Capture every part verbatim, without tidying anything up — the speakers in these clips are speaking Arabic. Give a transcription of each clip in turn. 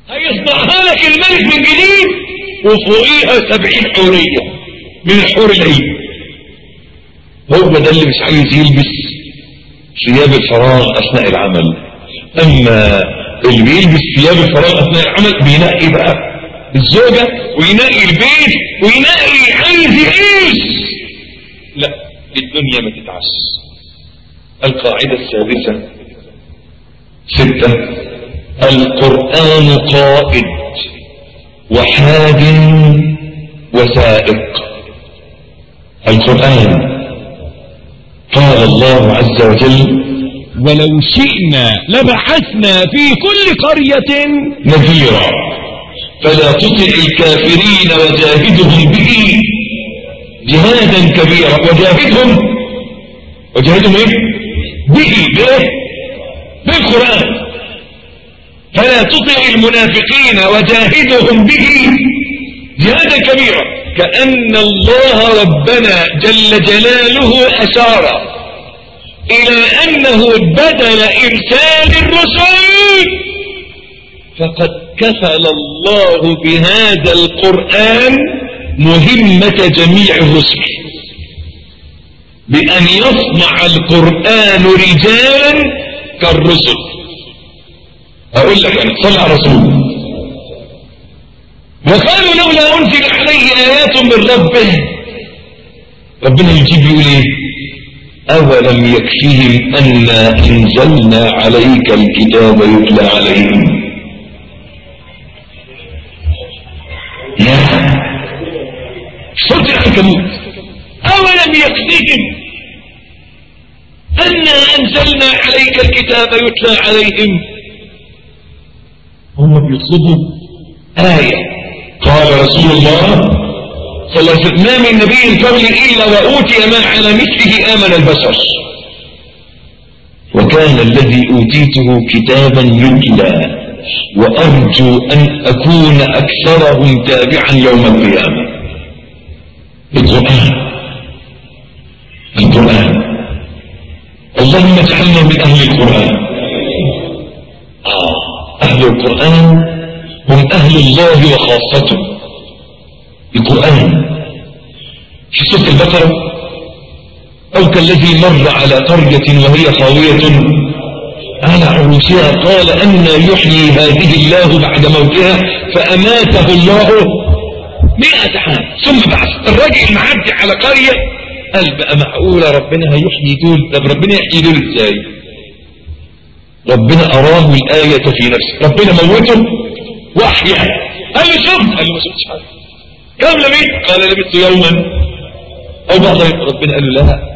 هيصنعها لك الملك من جديد وفوقيها سبعين حورية من الحور العين. هو ده اللي مش عايز يلبس ثياب الفراغ اثناء العمل. اما اللي بيلبس ثياب الفراغ اثناء العمل بينقي بقى الزوجة وينقي البيت وينقي عايز يعيش. لا، الدنيا ما تتعش. القاعدة السادسة ستة: القرآن قائد وحاد وسائق. القرآن قال الله عز وجل: ولو شئنا لبعثنا في كل قرية نذيرا فلا تطع الكافرين وجاهدهم به جهادا كبيرا. وجاهدهم وجاهدهم ايه؟ به بايه؟ بالقرآن. فلا تطع المنافقين وجاهدهم به جهادا كبيرا. كأن الله ربنا جل جلاله أشار إلى أنه بدل إرسال الرسل فقد كفل الله بهذا القرآن مهمة جميع الرسل، بأن يصنع القرآن رجالا كالرسل. أقول لك أنا صلى على رسول. وقالوا لولا أنزل عليه آيات من ربه. ربنا يجيب يقول إيه؟ أولم يكفيهم أنا أنزلنا عليك الكتاب يتلى عليهم. يا صوت العنكبوت. أولم يكفيهم أنا أنزلنا عليك الكتاب يتلى عليهم. هم بيطلبوا آية. قال رسول الله صلى الله عليه وسلم: ما من نبي قبل إلا وأوتي ما على مثله آمن البشر، وكان الذي أوتيته كتابا يتلى، وأرجو أن أكون أكثرهم تابعا يوم القيامة. القرآن القرآن اللهم اجعلنا من أهل القرآن. آه أهل القرآن هم أهل الله وخاصته. القرآن في سورة البقرة: أو كالذي مر على قرية وهي خاوية على عروشها قال أنى يحيي هذه الله بعد موتها فأماته الله مئة عام ثم بعث. الراجل معدي على قرية قال بقى معقولة ربنا هيحيي دول؟ طب ربنا يحيي دول ازاي؟ ربنا أراه الآية في نفسه. ربنا موته وأحياه. قال له شفت؟ قال له ما شفتش حاجة. كم لبثت؟ قال لبثت يوما أو بعض يوم. ربنا قال له لا،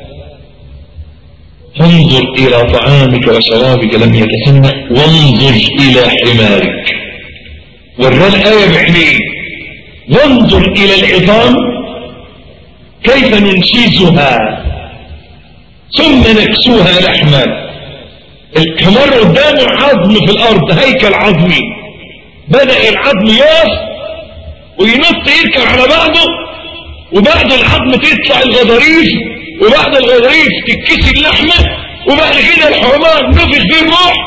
انظر إلى طعامك وشرابك لم يتسنى وانظر إلى حمارك. ورى الآية بعينيه. وانظر إلى العظام كيف ننشزها ثم نكسوها لحما. الحمار قدامه عظم في الأرض، هيكل عظمي، بدأ العظم يقف وينط يركب على بعضه، وبعد العظم تطلع الغضاريف، وبعد الغضاريف تتكسي اللحمة، وبعد كده الحمار نفخ فيه الروح.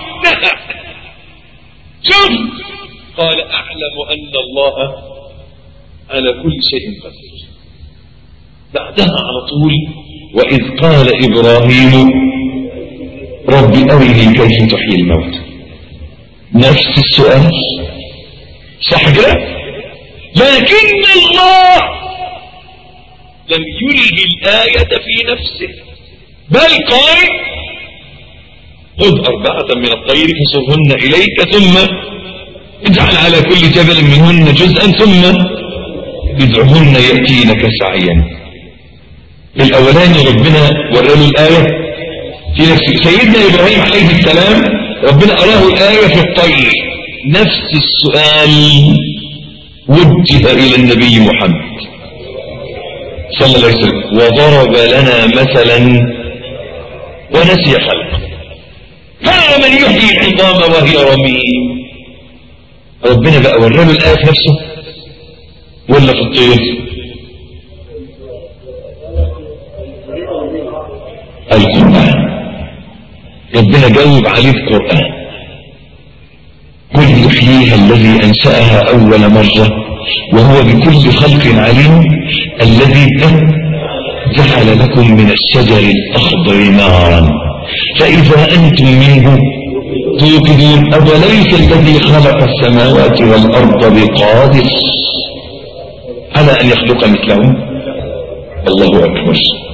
شوف قال أعلم أن الله على كل شيء قدير. بعدها على طول: وإذ قال إبراهيم رب أرني كيف تحيي الموت. نفس السؤال صح كده؟ لكن الله لم يلغي الآية في نفسه، بل قال: خذ أربعة من الطير فصرهن إليك ثم اجعل على كل جبل منهن جزءا ثم ادعهن يأتينك سعيا. الأولاني ربنا وراله الآية في نفسه. سيدنا إبراهيم عليه السلام ربنا أراه الآية في الطير. نفس السؤال وجه إلى النبي محمد صلى الله عليه وسلم: وضرب لنا مثلا ونسي خلقه قال من يحيي العظام وهي رميم. ربنا بقى وراله الآية في نفسه ولا في الطير؟ القرآن. ربنا جاوب عليه القرآن: قل يحييها فيها الذي أنشأها أول مرة وهو بكل خلق عليم، الذي جعل لكم من الشجر الأخضر نارا فإذا أنتم منه توقدون. أوليس الذي خلق السماوات والأرض بقادر على أن يخلق مثلهم؟ الله أكبر.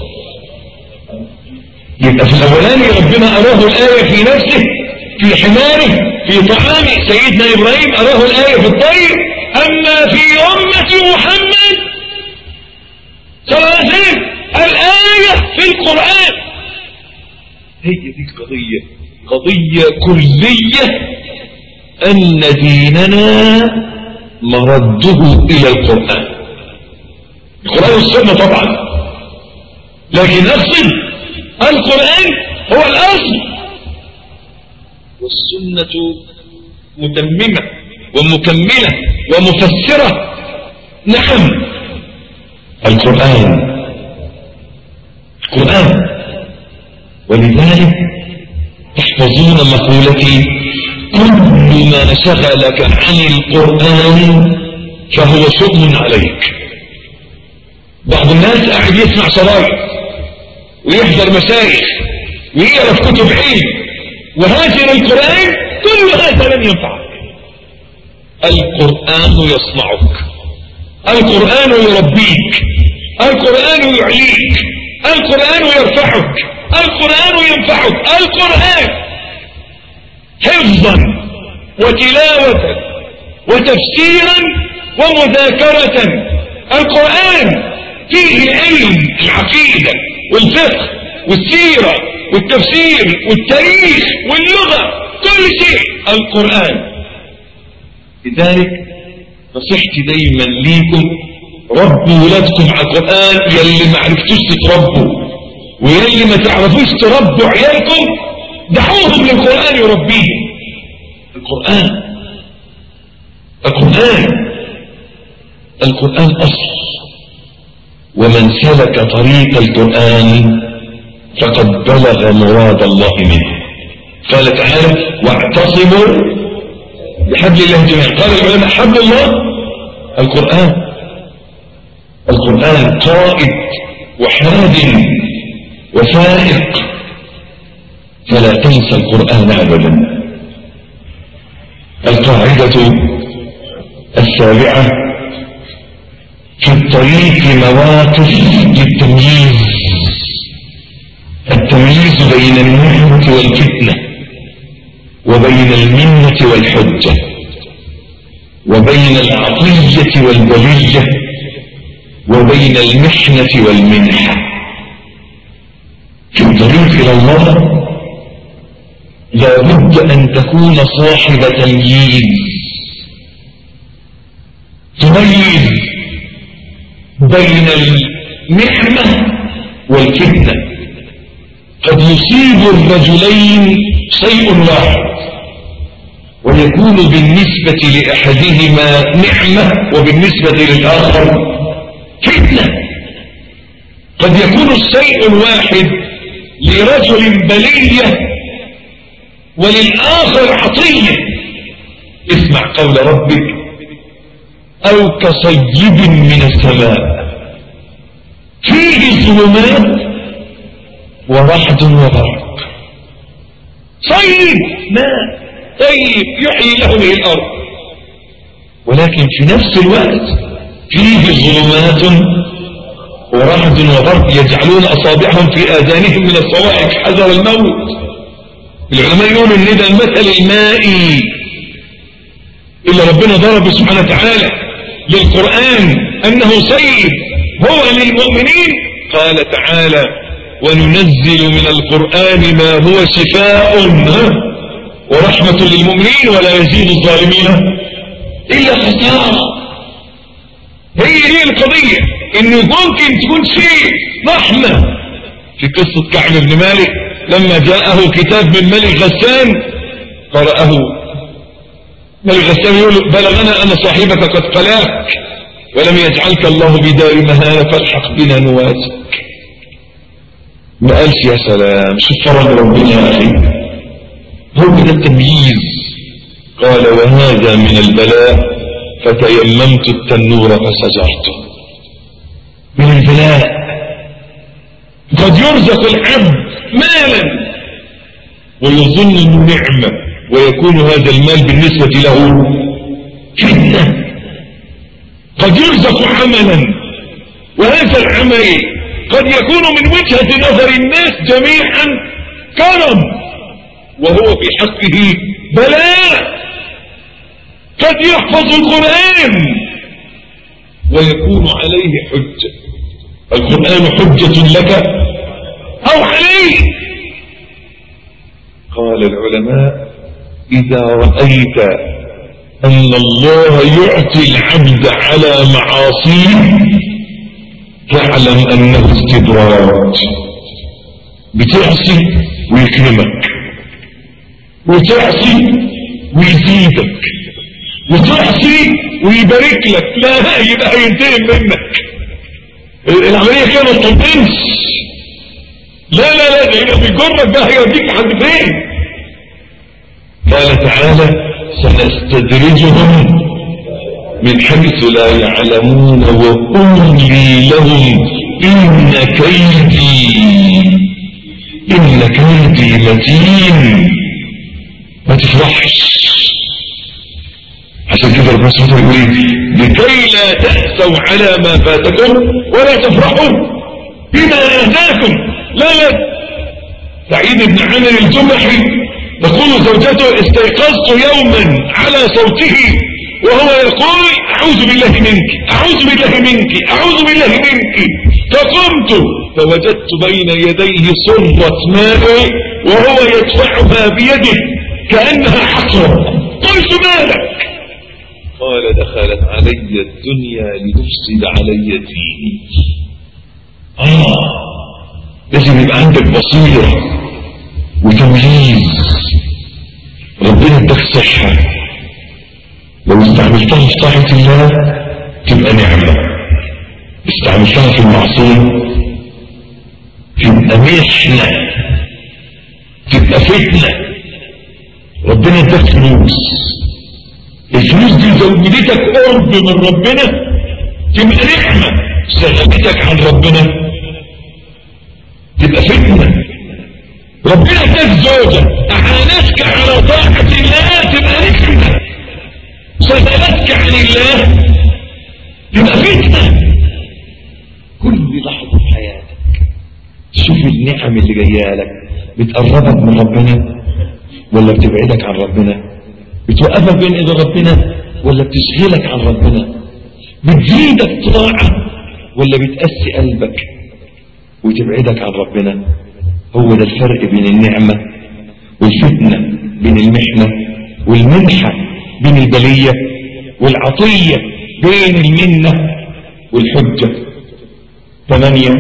يبقى في الأولاني ربنا أراه الآية في نفسه، في حماره، في طعام سيدنا إبراهيم أراه الآية في الطير. أما في أمة محمد صلى الله عليه وسلم الآية في القرآن. هي دي قضية قضية كلية، أن ديننا مرده إلى القرآن. القرآن والسنة طبعا، لكن أقصد القرآن هو الأصل، والسنة متممة ومكملة ومفسرة. نعم القرآن القرآن ولذلك تحفظون مقولتي: كل ما شغلك عن القرآن فهو شؤم عليك. بعض الناس قاعد يسمع شرايط ويحضر مشايخ ويقرا في كتب علم وهاجر القرآن، كل هذا لن ينفعك. القرآن يصنعك، القرآن يربيك، القرآن يعليك، القرآن يرفعك، القرآن ينفعك. القرآن حفظا وتلاوة وتفسيرا ومذاكرة. القرآن فيه علم العقيدة والفقه والسيرة والتفسير والتاريخ واللغة، كل شيء القرآن. لذلك نصيحتي دايما ليكم: ربوا ولادكم على القرآن. يلي ما عرفتوش تتربوا ويلي ما تعرفوش تربوا عيالكم، دعوهم للقرآن يربيهم. القرآن القرآن القرآن أصل، ومن سلك طريق القرآن فقد بلغ مراد الله منه. قال تعالى: واعتصموا بحبل الله جميعا. قال العلماء: حبل الله القرآن. القرآن قائد وحاد وفائق، فلا تنسى القرآن أبدا. القاعدة السابعة: في الطريق مواقف للتمييز. التمييز بين النعمة والفتنة، وبين المنة والحجة، وبين العطية والبلية، وبين المحنة والمنحة. في الطريق إلى الله لا بد أن تكون صاحب تمييز، تميز بين النعمة والفتنة. قد يصيب الرجلين شيء واحد ويكون بالنسبة لأحدهما نعمة وبالنسبة للآخر فتنة. قد يكون الشيء الواحد لرجل بلية وللآخر عطية. اسمع قول ربك: أو كصيب من السماء فيه ظلمات ورعد وبرق. صيب ماء طيب يحيي له به الأرض، ولكن في نفس الوقت فيه ظلمات ورعد وبرق يجعلون أصابعهم في آذانهم من الصواعق حذر الموت. العلماء يقولوا إن ده المثل المائي إلا ربنا ضرب سبحانه وتعالى للقرآن أنه سيد هو للمؤمنين. قال تعالى: وننزل من القرآن ما هو شفاء ورحمة للمؤمنين ولا يزيد الظالمين إلا خسارة. هي هي القضية، إنه ممكن تكون شيء رحمة. في قصة كعب بن مالك لما جاءه كتاب من ملك غسان قرأه ملك غسان يقول: بلغنا أن صاحبك قد قلاك ولم يجعلك الله بدار مهانة فالحق بنا نواسك. ما قالش يا سلام شوف فرج ربنا يا أخي. هو ده التمييز. قال وهذا من البلاء فتيممت التنور فسجرته. من البلاء قد يرزق العبد مالا ويظن انه نعمة ويكون هذا المال بالنسبة له فتنة. قد يرزق عملا وهذا العمل قد يكون من وجهة نظر الناس جميعا كرم وهو في حقه بلاء. قد يحفظ القرآن ويكون عليه حجة. القرآن حجة لك أو عليك. قال العلماء إذا رأيت أن الله يعطي العبد على معاصيه فاعلم أنه استدراج. بتعصي ويكرمك وتعصي ويزيدك وتعصي ويبارك لك. لا يبقى ينتهي منك العملية كده ما تطمنش. لا لا لا ده بيجرك بقى هيوديك حد فين. قال تعالى سنستدرجهم من حيث لا يعلمون وأملي لهم إن كيدي إن كيدي متين. ما تفرحش. عشان كده ربنا سبحانه وتعالى يقول لكي لا تأسوا على ما فاتكم ولا تفرحوا بما آتاكم. لا لا. سعيد بن عامر الجمحي تقول زوجته استيقظت يوما على صوته وهو يقول أعوذ بالله منك أعوذ بالله منك أعوذ بالله منك. فقمت فوجدت بين يديه صرة ماء وهو يدفعها بيده كأنها حقرة. قلت مالك؟ قال دخلت علي الدنيا لتفسد علي ديني. آه لازم يبقى عندك بصيرة وتمييز. ربنا اداك صحة لو استعملتها في طاعة الله تبقى نعمة. استعملتها في المعصية تبقى محنة تبقى فتنة. ربنا اداك فلوس. الفلوس دي زودتك قرب من ربنا تبقى نعمة. سلمتك عن ربنا تبقى فتنة. ربنا اداك زوجة اعانتك على طاعة الله تبقى نعمة. سلمتك عن الله تبقى فتنة. كل لحظة في حياتك شوف النعم اللي جايه لك بتقربك من ربنا ولا بتبعدك عن ربنا؟ بتوقفك بين ايد ربنا ولا بتشغلك عن ربنا؟ بتزيدك طاعة ولا بتقسي قلبك وتبعدك عن ربنا؟ هو ده الفرق بين النعمة والفتنة، بين المحنة والمنحة، بين البلية والعطية، بين المنة والحجة. ثمانية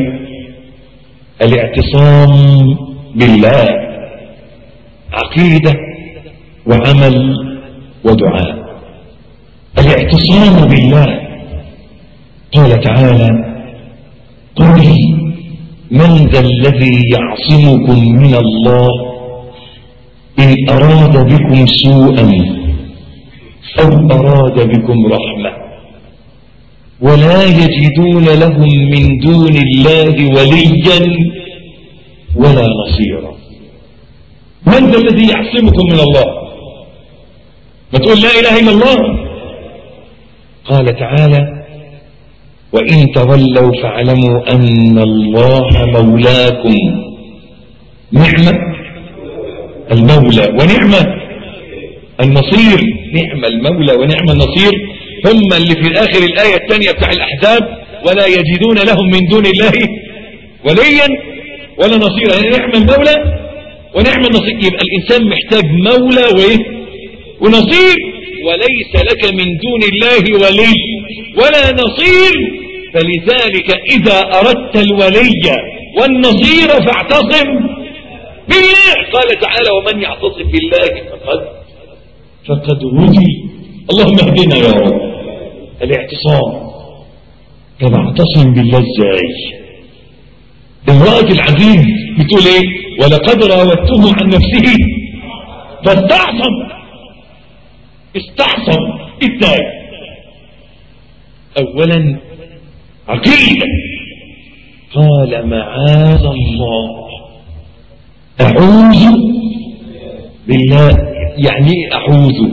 الاعتصام بالله، عقيدة وعمل ودعاء. الاعتصام بالله قال تعالى قل من ذا الذي يعصمكم من الله إن أراد بكم سوءا أو أراد بكم رحمة ولا يجدون لهم من دون الله وليا ولا نصيرا. من ذا الذي يعصمكم من الله؟ ما تقول لا إله إلا الله. قال تعالى وإن تولوا فاعلموا أن الله مولاكم. نعمة المولى ونعمة النصير. نعم المولى ونعم النصير هم اللي في آخر الآية الثانية بتاع الأحزاب ولا يجدون لهم من دون الله وليا ولا نصيرا. يعني نعم المولى ونعم النصير. يبقى الإنسان محتاج مولى وإيه ونصير. وليس لك من دون الله ولي ولا نصير. فلذلك إذا أردت الولي والنصير فاعتصم بالله. قال تعالى ومن يعتصم بالله فقد فقد هدي. اللهم اهدنا يا رب. الاعتصام. طب اعتصم بالله ازاي؟ امرأة العزيز بتقول ايه؟ ولقد راودته عن نفسه فاستعصم. استعصم. ازاي؟ اولا عقيدة. قال معاذ الله، اعوذ بالله. يعني ايه اعوذ؟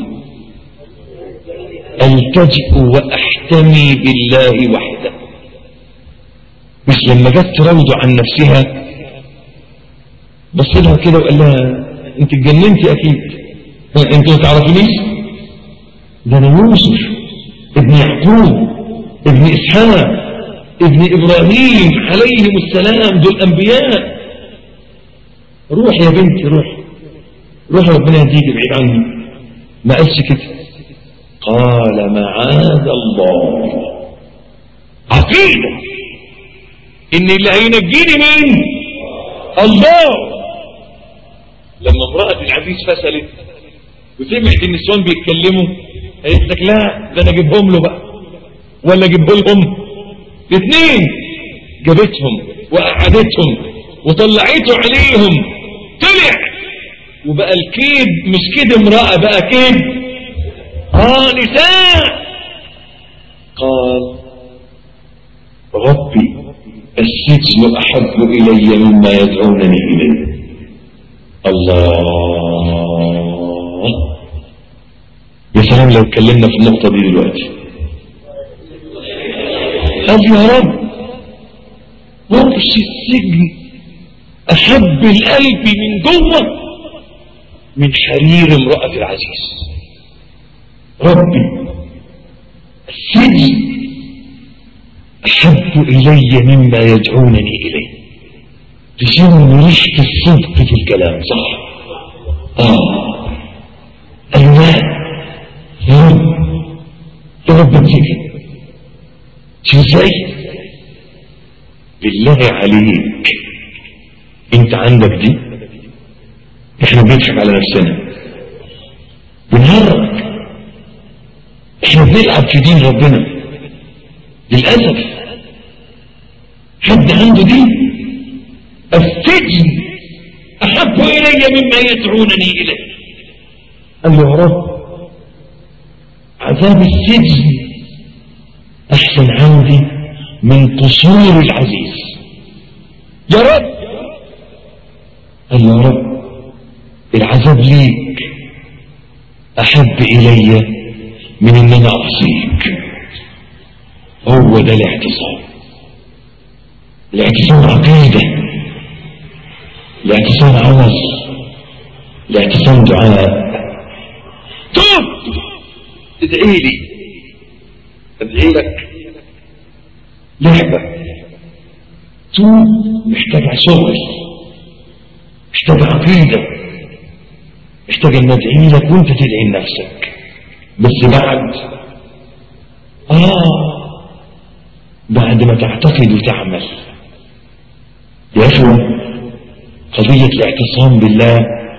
التجئ واحتمي بالله وحده. مش لما جت تراود عن نفسها بص لها كده وقال لها انت اتجننتي اكيد، انت ما تعرفنيش؟ ده انا يوسف ابن يعقوب ابن اسحاق ابن ابراهيم عليهم السلام، دول انبياء. روح يا بنتي روح روح، ربنا يهديك بعيد عني. ما قالش كده، قال معاذ الله. عقيدة ان اللي هينجيني مين؟ الله. لما امرأة العزيز فسلت وسمعت النسوان بيتكلموا قالت لك لا ده انا اجيبهم له بقى، ولا اجيبه لهم الاثنين. جابتهم وقعدتهم وطلعته عليهم، طلع وبقى الكيد مش كيد امرأة، بقى كيد اه نساء. قال ربي السجن احب الي مما يدعونني اليه. الله. يا سلام لو اتكلمنا في النقطة دي دلوقتي. قال يا رب وحش السجن احب القلب من جوه من حرير امرأة العزيز. ربي السجن احب الي مما يدعونني اليه. تشم ريحة الصدق في الكلام، صح؟ اه الماء يا رب يا رب تسجن. شو ازاي؟ بالله عليك انت عندك دي؟ احنا بنضحك على نفسنا بنهرج، احنا بنلعب في دين ربنا للأسف. حد عنده دين؟ السجن احب الي مما يدعونني اليه. قال له يا رب عذاب السجن احسن عندي من قصور العزيز. يا رب. قال يا رب العذاب ليك احب الي من ان انا اعصيك. هو ده الاعتصام. الاعتصام عقيدة، الاعتصام عمل، الاعتصام دعاء. توب ادعي لي ادعي لك لعبة. توب محتاج شغل، محتاج عقيدة، محتاج ان ادعي لك وانت تدعي لنفسك. بس بعد اه بعد ما تعتقد وتعمل. يا اخوة قضية الاعتصام بالله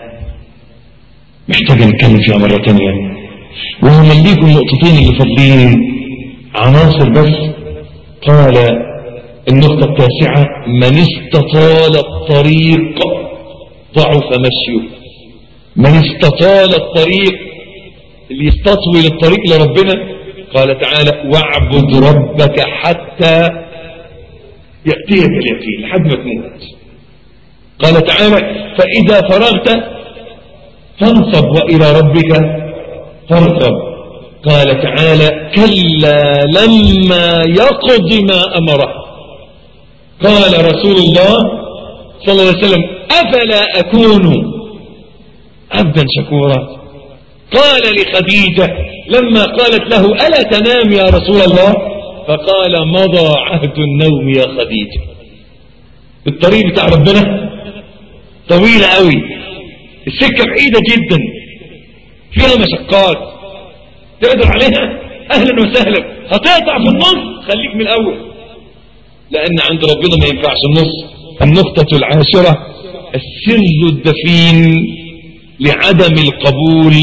محتاج نتكلم فيها مرة تانية، وهم ليكم النقطتين اللي فاضلين عناصر بس. قال النقطة التاسعة من استطال الطريق ضعف مشيه. من استطال الطريق، اللي يستطول الطريق لربنا. قال تعالى واعبد ربك حتى يأتيك اليقين، لحد ما تموت. قال تعالى فإذا فرغت فانصب وإلى ربك فارغب. قال تعالى كلا لما يقض ما أمره. قال رسول الله صلى الله عليه وسلم أفلا أكون عبدا شكورا. قال لخديجة لما قالت له ألا تنام يا رسول الله؟ فقال مضى عهد النوم يا خديجة. الطريق بتاع ربنا طويلة قوي، السكة بعيدة جدا، فيها مشقات تقدر عليها أهلا وسهلا. هتقطع في النص خليك من الأول، لأن عند ربنا ما ينفعش النص. النقطة العاشرة السر الدفين لعدم القبول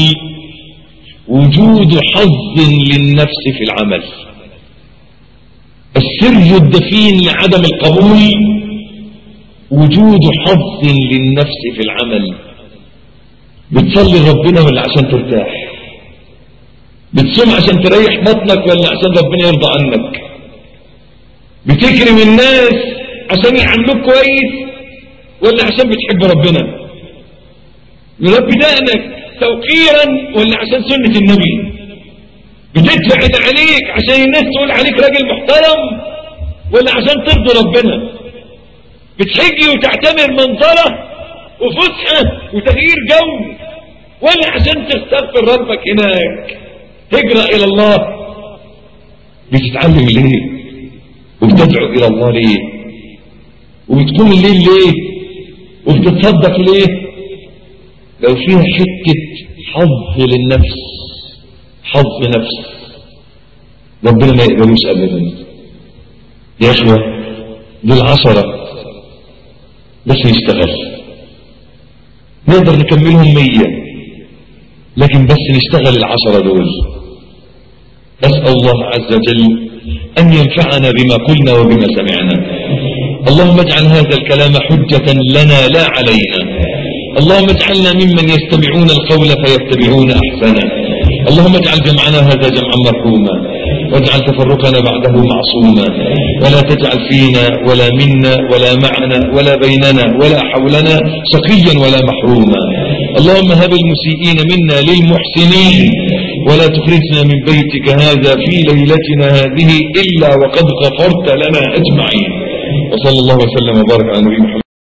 وجود حظ للنفس في العمل. السر الدفين لعدم القبول وجود حظ للنفس في العمل. بتصلي ربنا ولا عشان ترتاح؟ بتصوم عشان تريح بطنك ولا عشان ربنا يرضى عنك؟ بتكرم الناس عشان يعاملوك كويس ولا عشان بتحب ربنا؟ يربي دقنك توقيرا ولا عشان سنة النبي؟ بتدفع اللي عليك عشان الناس تقول عليك راجل محترم ولا عشان ترضي ربنا؟ بتحجي وتعتبر منظرة وفسحة وتغيير جو ولا عشان تستغفر ربك هناك تجرأ إلى الله؟ بتتعلم ليه وبتدعو إلى الله ليه وبتقوم الليل ليه وبتتصدق ليه؟ لو فيها حتة حظ للنفس حظ نفس ربنا ما يقبلوش أبدا. يا أخوة دول عشرة بس نشتغل، نقدر نكملهم مية لكن بس نشتغل العشرة دول. أسأل الله عز وجل أن ينفعنا بما قلنا وبما سمعنا. اللهم اجعل هذا الكلام حجة لنا لا علينا. اللهم اجعلنا ممن يستمعون القول فيتبعون أحسنه. اللهم اجعل جمعنا هذا جمعا مرحوما واجعل تفرقنا بعده معصوما ولا تجعل فينا ولا منا ولا معنا ولا بيننا ولا حولنا شقيا ولا محروما. اللهم هب المسيئين منا للمحسنين ولا تخرجنا من بيتك هذا في ليلتنا هذه إلا وقد غفرت لنا أجمعين. وصلى الله وسلم وبارك على نبينا محمد.